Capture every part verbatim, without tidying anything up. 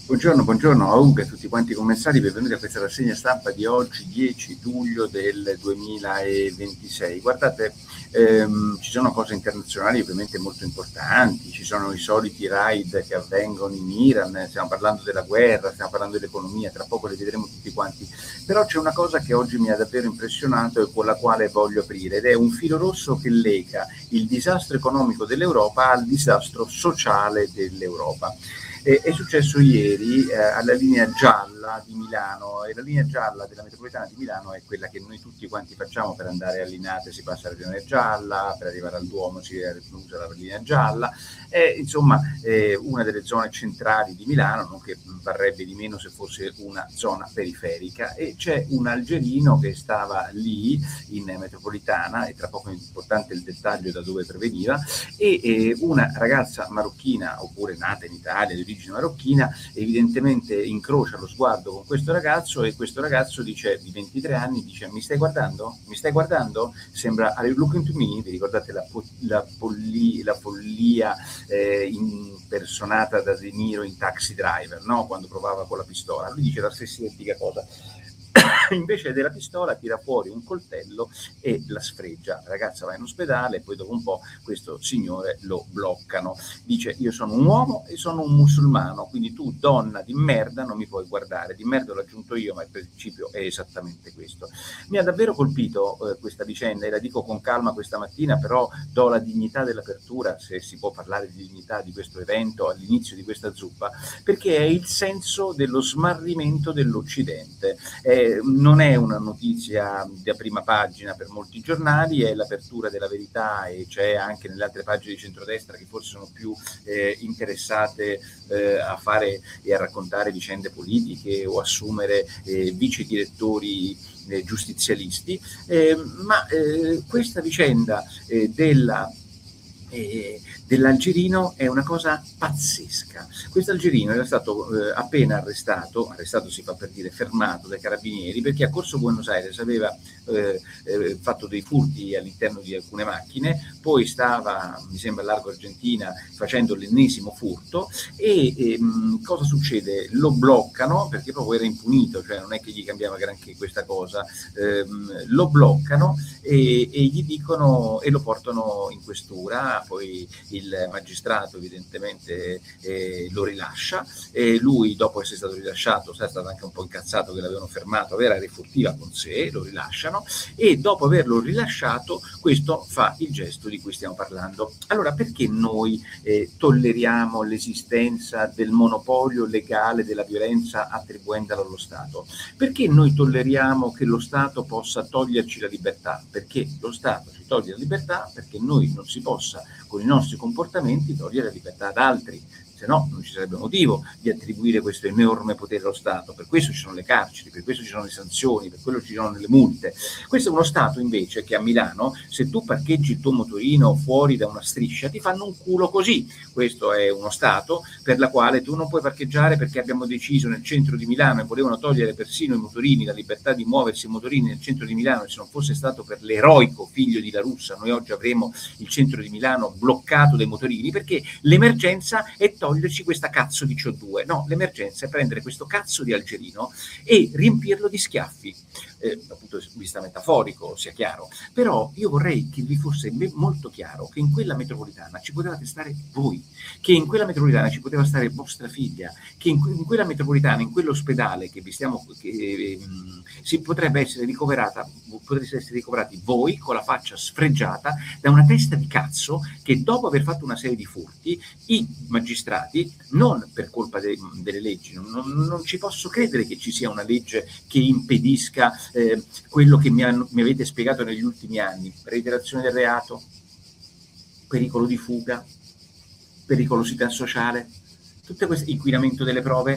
Buongiorno, buongiorno a Ugo e a tutti quanti i commensali, benvenuti a questa rassegna stampa di oggi, dieci luglio del duemilaventisei. Guardate, ehm, ci sono cose internazionali ovviamente molto importanti, ci sono i soliti raid che avvengono in Iran, stiamo parlando della guerra, stiamo parlando dell'economia, tra poco le vedremo tutti quanti, però c'è una cosa che oggi mi ha davvero impressionato e con la quale voglio aprire, ed è un filo rosso che lega il disastro economico dell'Europa al disastro sociale dell'Europa. Eh, è successo ieri eh, alla linea gialla di Milano, e la linea gialla della metropolitana di Milano è quella che noi tutti quanti facciamo per andare a Linate, si passa la linea gialla, per arrivare al Duomo si usa la linea gialla, è insomma eh, una delle zone centrali di Milano, non che varrebbe di meno se fosse una zona periferica, e c'è un algerino che stava lì in metropolitana, e tra poco è importante il dettaglio da dove proveniva, e eh, una ragazza marocchina, oppure nata in Italia, di origine marocchina, evidentemente incrocia lo sguardo con questo ragazzo, e questo ragazzo dice, di ventitré anni, dice: mi stai guardando? Mi stai guardando? Sembra Are you looking to me? Vi ricordate la, la, polli, la follia eh, impersonata da De Niro in Taxi Driver, no? Quando provava con la pistola. Lui dice la stessa identica cosa. Invece della pistola tira fuori un coltello e la sfregia. La ragazza va in ospedale e poi dopo un po' questo signore lo bloccano. Dice: io sono un uomo e sono un musulmano, quindi tu, donna di merda, non mi puoi guardare. Di merda l'ho aggiunto io, ma il principio è esattamente questo. Mi ha davvero colpito eh, questa vicenda, e la dico con calma questa mattina, però do la dignità dell'apertura, se si può parlare di dignità di questo evento all'inizio di questa zuppa, perché è il senso dello smarrimento dell'Occidente. Eh, non è una notizia da prima pagina per molti giornali, è l'apertura della Verità, e c'è anche nelle altre pagine di centrodestra che forse sono più eh, interessate eh, a fare e a raccontare vicende politiche o assumere eh, vice direttori eh, giustizialisti, eh, ma eh, questa vicenda eh, della Eh, dell'algerino è una cosa pazzesca. Questo algerino era stato eh, appena arrestato, arrestato si fa per dire fermato dai carabinieri, perché a Corso Buenos Aires aveva eh, eh, fatto dei furti all'interno di alcune macchine, poi stava, mi sembra, a Largo Argentina facendo l'ennesimo furto, e ehm, cosa succede? Lo bloccano, perché proprio era impunito, cioè non è che gli cambiava granché questa cosa, ehm, lo bloccano e, e gli dicono, e lo portano in questura. Poi il magistrato evidentemente eh, lo rilascia, e lui, dopo essere stato rilasciato, è stato anche un po' incazzato che l'avevano fermato, aveva la refurtiva con sé, lo rilasciano, e dopo averlo rilasciato questo fa il gesto di cui stiamo parlando. Allora, perché noi eh, tolleriamo l'esistenza del monopolio legale della violenza attribuendola allo Stato? Perché noi tolleriamo che lo Stato possa toglierci la libertà? Perché lo Stato ci toglie la libertà perché noi non si possa con i nostri comportamenti togliere la libertà ad altri, se no non ci sarebbe motivo di attribuire questo enorme potere allo Stato. Per questo ci sono le carceri, per questo ci sono le sanzioni, per quello ci sono le multe. Questo è uno Stato invece che a Milano, se tu parcheggi il tuo motorino fuori da una striscia, ti fanno un culo così. Questo è uno Stato per la quale tu non puoi parcheggiare, perché abbiamo deciso nel centro di Milano, e volevano togliere persino i motorini, la libertà di muoversi i motorini nel centro di Milano, e se non fosse stato per l'eroico figlio di La Russa, noi oggi avremo il centro di Milano bloccato dai motorini, perché l'emergenza è toglierci questa cazzo di C O due. No, l'emergenza è prendere questo cazzo di algerino e riempirlo di schiaffi. Eh, dal punto di vista metaforico, sia chiaro, però io vorrei che vi fosse molto chiaro che in quella metropolitana ci potevate stare voi, che in quella metropolitana ci poteva stare vostra figlia, che in, in quella metropolitana, in quell'ospedale che vi stiamo, che, eh, si potrebbe essere ricoverata, potreste essere ricoverati voi con la faccia sfregiata da una testa di cazzo, che dopo aver fatto una serie di furti, i magistrati, non per colpa de, delle leggi, non, non, non ci posso credere che ci sia una legge che impedisca Eh, quello che mi, hanno, mi avete spiegato negli ultimi anni: reiterazione del reato, pericolo di fuga, pericolosità sociale, tutte queste, inquinamento delle prove.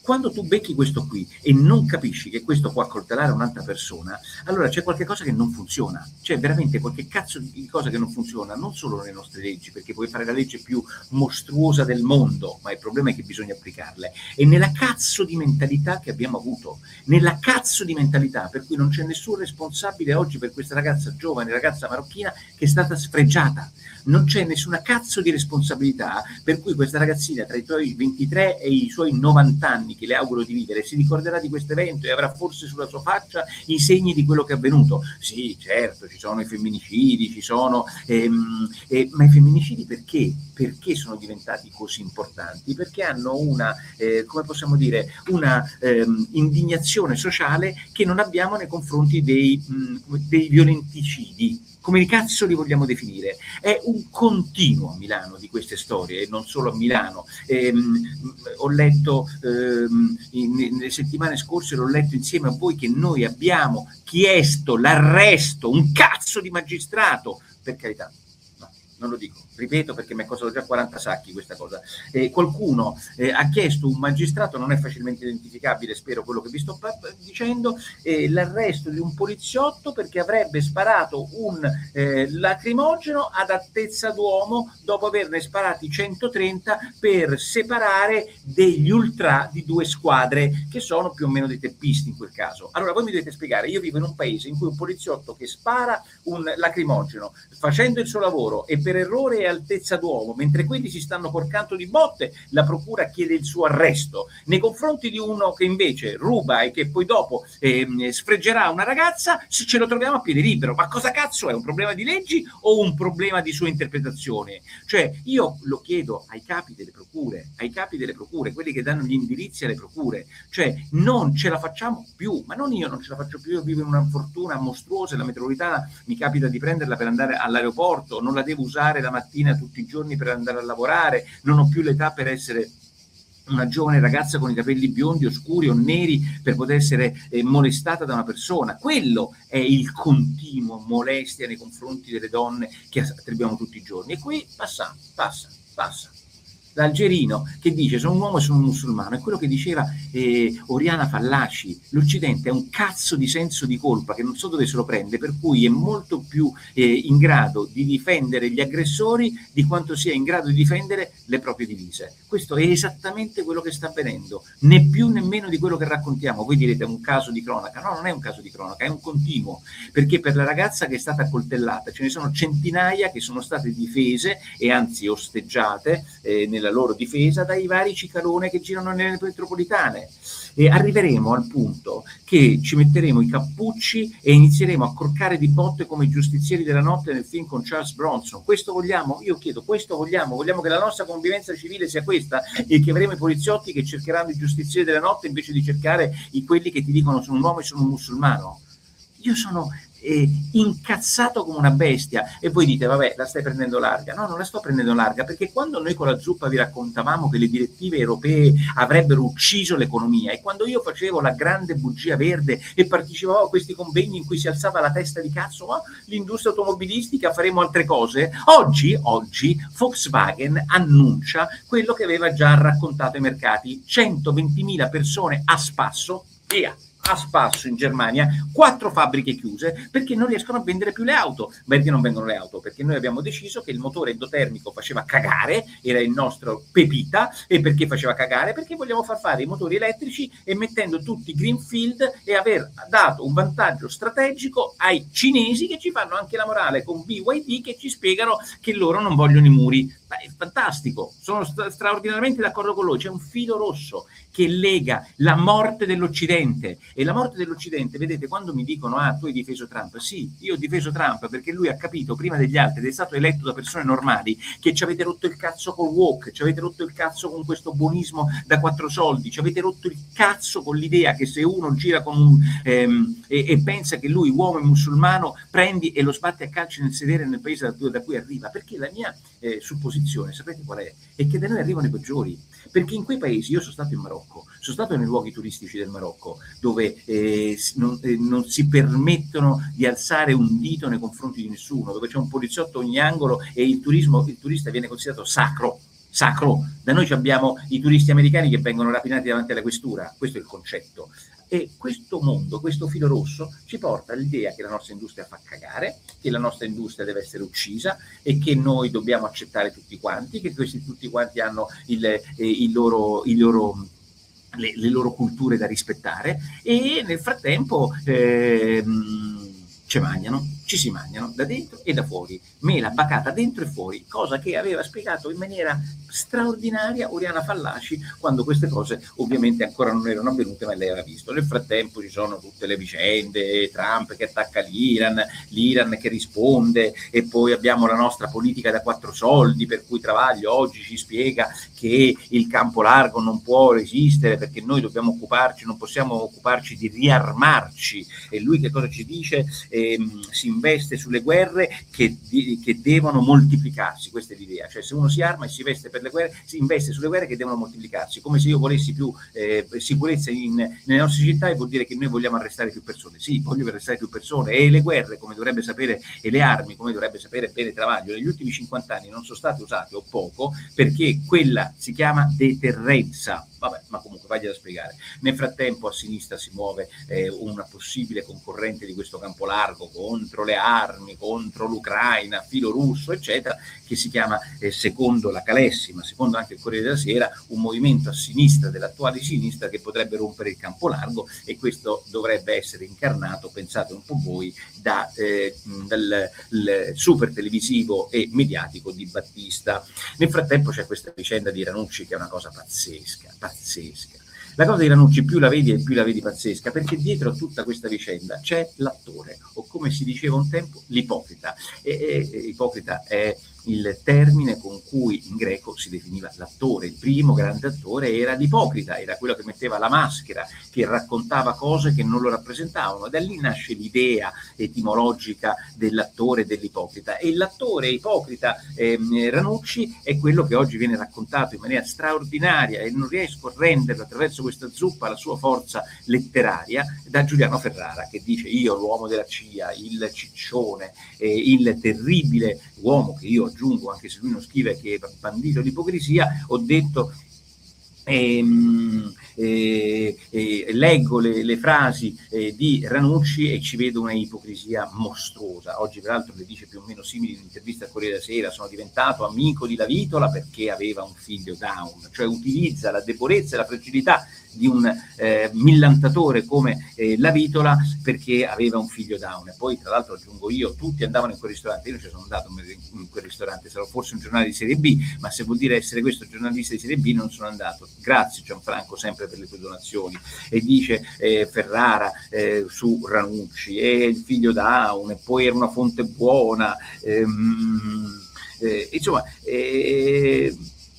Quando tu becchi questo qui e non capisci che questo può accoltellare un'altra persona, allora c'è qualche cosa che non funziona, c'è veramente qualche cazzo di cosa che non funziona, non solo nelle nostre leggi, perché puoi fare la legge più mostruosa del mondo, ma il problema è che bisogna applicarle, e nella cazzo di mentalità che abbiamo avuto, nella cazzo di mentalità per cui non c'è nessun responsabile oggi per questa ragazza giovane, ragazza marocchina che è stata sfregiata. Non c'è nessuna cazzo di responsabilità per cui questa ragazzina tra i suoi ventitré e i suoi novanta anni, che le auguro di vivere, si ricorderà di questo evento e avrà forse sulla sua faccia i segni di quello che è avvenuto. Sì, certo, ci sono i femminicidi, ci sono... Ehm, eh, ma i femminicidi perché? Perché sono diventati così importanti? Perché hanno una, eh, come possiamo dire, una ehm, indignazione sociale che non abbiamo nei confronti dei, mh, dei violenticidi. Come di cazzo li vogliamo definire? È un continuo a Milano di queste storie, e non solo a Milano. Ehm, ho letto ehm, in, nelle settimane scorse, l'ho letto insieme a voi, che noi abbiamo chiesto l'arresto, un cazzo di magistrato, per carità. Non lo dico, ripeto perché mi è costato già quaranta sacchi questa cosa. Eh, qualcuno eh, ha chiesto, un magistrato, non è facilmente identificabile, spero quello che vi sto dicendo, eh, l'arresto di un poliziotto perché avrebbe sparato un eh, lacrimogeno ad altezza d'uomo dopo averne sparati centotrenta per separare degli ultra di due squadre che sono più o meno dei teppisti in quel caso. Allora voi mi dovete spiegare, io vivo in un paese in cui un poliziotto che spara un lacrimogeno facendo il suo lavoro e per errore e altezza d'uomo, mentre quelli si stanno porcando di botte, la procura chiede il suo arresto. Nei confronti di uno che invece ruba e che poi dopo eh, sfregerà una ragazza, se ce lo troviamo a piede libero. Ma cosa cazzo è? Un problema di leggi o un problema di sua interpretazione? Cioè, io lo chiedo ai capi delle procure, ai capi delle procure, quelli che danno gli indirizzi alle procure, cioè non ce la facciamo più, ma non io non ce la faccio più, io vivo in una fortuna mostruosa, la metropolitana mi capita di prenderla per andare all'aeroporto, non la devo usare la mattina tutti i giorni per andare a lavorare, non ho più l'età per essere una giovane ragazza con i capelli biondi, oscuri o neri per poter essere eh, molestata da una persona. Quello è il continuo molestia nei confronti delle donne che attribuiamo tutti i giorni. E qui passa, passa, passa. L'algerino che dice sono un uomo e sono un musulmano, è quello che diceva eh, Oriana Fallaci. L'Occidente è un cazzo di senso di colpa che non so dove se lo prende, per cui è molto più eh, in grado di difendere gli aggressori di quanto sia in grado di difendere le proprie divise. Questo è esattamente quello che sta avvenendo, né più né meno di quello che raccontiamo. Voi direte è un caso di cronaca, no, non è un caso di cronaca, è un continuo, perché per la ragazza che è stata accoltellata ce ne sono centinaia che sono state difese e anzi osteggiate eh, nella loro difesa dai vari cicalone che girano nelle metropolitane. E arriveremo al punto che ci metteremo i cappucci e inizieremo a corcare di botte come i giustizieri della notte nel film con Charles Bronson. Questo vogliamo? Io chiedo, questo vogliamo? Vogliamo che la nostra convivenza civile sia questa e che avremo i poliziotti che cercheranno i giustizieri della notte invece di cercare i quelli che ti dicono sono un uomo e sono un musulmano? Io sono eh, incazzato come una bestia. E voi dite, vabbè, la stai prendendo larga. No, non la sto prendendo larga, perché quando noi con la zuppa vi raccontavamo che le direttive europee avrebbero ucciso l'economia, e quando io facevo la grande bugia verde e partecipavo a questi convegni in cui si alzava la testa di cazzo, ma l'industria automobilistica, faremo altre cose, oggi, oggi Volkswagen annuncia quello che aveva già raccontato ai mercati: centoventimila persone a spasso, via, a spasso in Germania, quattro fabbriche chiuse perché non riescono a vendere più le auto. Perché non vengono le auto? Perché noi abbiamo deciso che il motore endotermico faceva cagare, era il nostro pepita. E perché faceva cagare? Perché vogliamo far fare i motori elettrici e mettendo tutti greenfield e aver dato un vantaggio strategico ai cinesi che ci fanno anche la morale con B Y D, che ci spiegano che loro non vogliono i muri. Beh, è fantastico, sono stra- straordinariamente d'accordo con loro. C'è un filo rosso che lega la morte dell'Occidente. E la morte dell'Occidente, vedete, quando mi dicono ah, tu hai difeso Trump, sì, io ho difeso Trump perché lui ha capito prima degli altri ed è stato eletto da persone normali che ci avete rotto il cazzo col woke, ci avete rotto il cazzo con questo buonismo da quattro soldi, ci avete rotto il cazzo con l'idea che se uno gira con un, ehm, e, e pensa che lui, uomo e musulmano, prendi e lo sbatti a calci nel sedere nel paese da, da cui arriva. Perché la mia eh, supposizione, sapete qual è? È che da noi arrivano i peggiori, perché in quei paesi, io sono stato in Marocco, sono stato nei luoghi turistici del Marocco, dove eh, non, eh, non si permettono di alzare un dito nei confronti di nessuno, dove c'è un poliziotto a ogni angolo e il turismo, il turista viene considerato sacro, sacro. Da noi abbiamo i turisti americani che vengono rapinati davanti alla questura, questo è il concetto. E questo mondo, questo filo rosso ci porta all'idea che la nostra industria fa cagare, che la nostra industria deve essere uccisa e che noi dobbiamo accettare tutti quanti, che questi tutti quanti hanno il, eh, il loro, il loro le, le loro culture da rispettare, e nel frattempo ehm, ci mangiano, ci si mangiano da dentro e da fuori, mela bacata dentro e fuori, cosa che aveva spiegato in maniera straordinaria Oriana Fallaci quando queste cose ovviamente ancora non erano avvenute, ma lei aveva visto. Nel frattempo ci sono tutte le vicende, Trump che attacca l'Iran, l'Iran che risponde, e poi abbiamo la nostra politica da quattro soldi, per cui Travaglio oggi ci spiega che il campo largo non può resistere perché noi dobbiamo occuparci, non possiamo occuparci di riarmarci, e lui che cosa ci dice? Ehm, si investe sulle guerre che, di, che devono moltiplicarsi, questa è l'idea, cioè se uno si arma e si investe per le guerre, si investe sulle guerre che devono moltiplicarsi, come se io volessi più eh, sicurezza in, nelle nostre città, e vuol dire che noi vogliamo arrestare più persone. Sì, voglio arrestare più persone, e le guerre, come dovrebbe sapere, e le armi, come dovrebbe sapere bene Travaglio, negli ultimi cinquanta anni non sono state usate, o poco, perché quella si chiama deterrenza. Vabbè, ma comunque vagliela a spiegare. Nel frattempo a sinistra si muove eh, una possibile concorrente di questo campo largo contro le armi, contro l'Ucraina, filo russo, eccetera, che si chiama, eh, secondo la Calessi, ma secondo anche il Corriere della Sera, un movimento a sinistra dell'attuale sinistra che potrebbe rompere il campo largo, e questo dovrebbe essere incarnato, pensate un po' voi, da, eh, dal super televisivo e mediatico di Battista. Nel frattempo c'è questa vicenda di Ranucci che è una cosa pazzesca, pazzesca. La cosa di Ranucci più la vedi e più la vedi pazzesca, perché dietro a tutta questa vicenda c'è l'attore, o come si diceva un tempo, l'ipocrita. E, e, e ipocrita è il termine con cui in greco si definiva l'attore. Il primo grande attore era l'ipocrita, era quello che metteva la maschera, che raccontava cose che non lo rappresentavano. Da lì nasce l'idea etimologica dell'attore e dell'ipocrita. E l'attore ipocrita eh, Ranucci è quello che oggi viene raccontato in maniera straordinaria, e non riesco a renderlo attraverso questa zuppa la sua forza letteraria, da Giuliano Ferrara, che dice: io, l'uomo della C I A, il ciccione, eh, il terribile uomo, che io aggiungo, anche se lui non scrive, che è bandito di ipocrisia, ho detto ehm, eh, eh, leggo le, le frasi eh, di Ranucci e ci vedo una ipocrisia mostruosa. Oggi peraltro le dice più o meno simili in un'intervista al Corriere della Sera: sono diventato amico di Lavitola perché aveva un figlio Down, cioè utilizza la debolezza e la fragilità di un eh, millantatore come eh, Lavitola perché aveva un figlio Down. E poi tra l'altro aggiungo io, tutti andavano in quel ristorante, io non ci sono andato in quel ristorante, sarò forse un giornale di serie B, ma se vuol dire essere questo giornalista di serie B non sono andato. Grazie Gianfranco sempre per le tue donazioni. E dice eh, Ferrara eh, su Ranucci, e il figlio Down, e poi era una fonte buona, ehm, eh, insomma eh,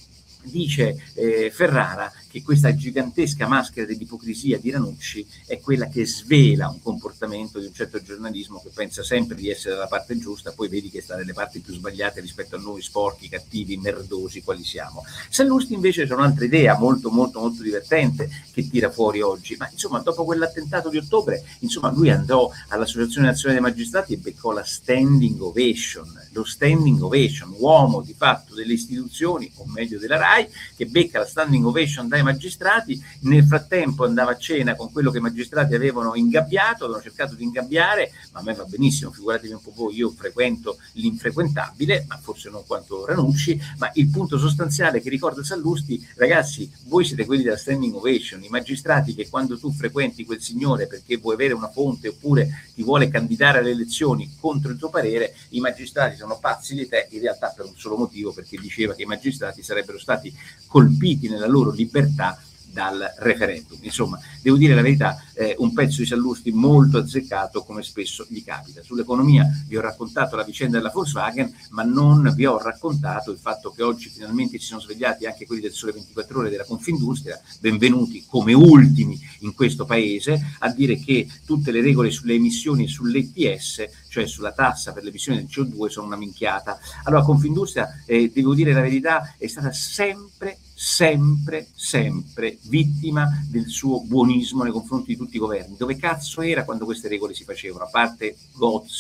dice eh, Ferrara che questa gigantesca maschera dell'ipocrisia di Ranucci è quella che svela un comportamento di un certo giornalismo che pensa sempre di essere dalla parte giusta, poi vedi che sta nelle parti più sbagliate rispetto a noi sporchi, cattivi, merdosi quali siamo. Sallusti invece c'è un'altra idea molto molto molto divertente che tira fuori oggi, ma insomma dopo quell'attentato di ottobre, insomma lui andò all'Associazione Nazionale dei Magistrati e beccò la standing ovation, lo standing ovation, uomo di fatto delle istituzioni, o meglio della RAI, che becca la standing ovation dai magistrati. Nel frattempo andava a cena con quello che i magistrati avevano ingabbiato, avevano cercato di ingabbiare, ma a me va benissimo, figuratevi un po' voi, io frequento l'infrequentabile, ma forse non quanto Ranucci, ma il punto sostanziale che ricorda Sallusti: ragazzi, voi siete quelli della standing ovation, i magistrati che quando tu frequenti quel signore perché vuoi avere una fonte oppure ti vuole candidare alle elezioni contro il tuo parere, i magistrati sono pazzi di te, in realtà per un solo motivo, perché diceva che i magistrati sarebbero stati colpiti nella loro libertà dal referendum. Insomma, devo dire la verità, eh, un pezzo di Sallusti molto azzeccato, come spesso gli capita. Sull'economia vi ho raccontato la vicenda della Volkswagen, ma non vi ho raccontato il fatto che oggi finalmente si sono svegliati anche quelli del Sole ventiquattro Ore della Confindustria, benvenuti come ultimi in questo paese, a dire che tutte le regole sulle emissioni e sull'E T S, cioè sulla tassa per l'emissione del C O due, sono una minchiata. Allora Confindustria, eh, devo dire la verità, è stata sempre sempre, sempre vittima del suo buonismo nei confronti di tutti i governi. Dove cazzo era quando queste regole si facevano? A parte Gozzi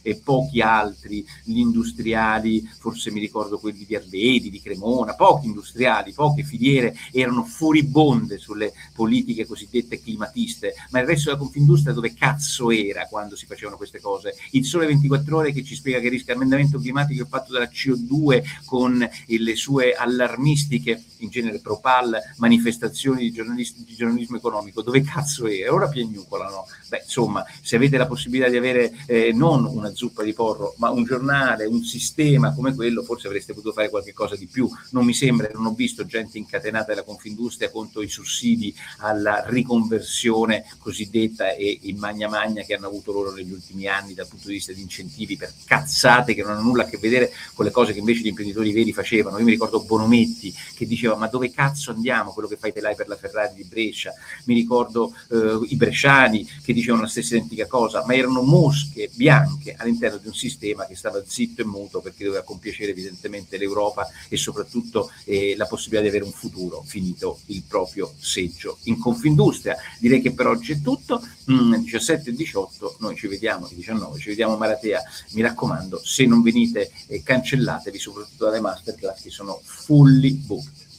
e pochi altri, gli industriali, forse mi ricordo quelli di Arvedi, di Cremona, pochi industriali, poche filiere erano furibonde sulle politiche cosiddette climatiste, ma il resto della Confindustria dove cazzo era quando si facevano queste cose? Il Sole ventiquattro Ore che ci spiega che il riscaldamento climatico è fatto dalla C O due con le sue allarmistiche, in genere pro-pal, manifestazioni di, di giornalismo economico, dove cazzo era? Ora piagnucolano. Beh, insomma, se avete la possibilità di avere eh, non una zuppa di porro, ma un giornale, un sistema come quello, forse avreste potuto fare qualche cosa di più. Non mi sembra, non ho visto gente incatenata della Confindustria contro i sussidi alla riconversione cosiddetta e il magna magna che hanno avuto loro negli ultimi anni dal punto di vista di incentivi per cazzate che non hanno nulla a che vedere con le cose che invece gli imprenditori veri facevano. Io mi ricordo Bonometti che diceva: ma dove cazzo andiamo, quello che fai te l'hai per la Ferrari di Brescia. Mi ricordo eh, i bresciani che dicevano la stessa identica cosa, ma erano mosche bianche all'interno di un sistema che stava zitto e muto perché doveva compiacere evidentemente l'Europa e soprattutto eh, la possibilità di avere un futuro, finito il proprio seggio in Confindustria. Direi che per oggi è tutto. mm, diciassette e diciotto noi ci vediamo, diciannove ci vediamo a Maratea. Mi raccomando, se non venite eh, cancellatevi, soprattutto dalle masterclass che sono fully booked.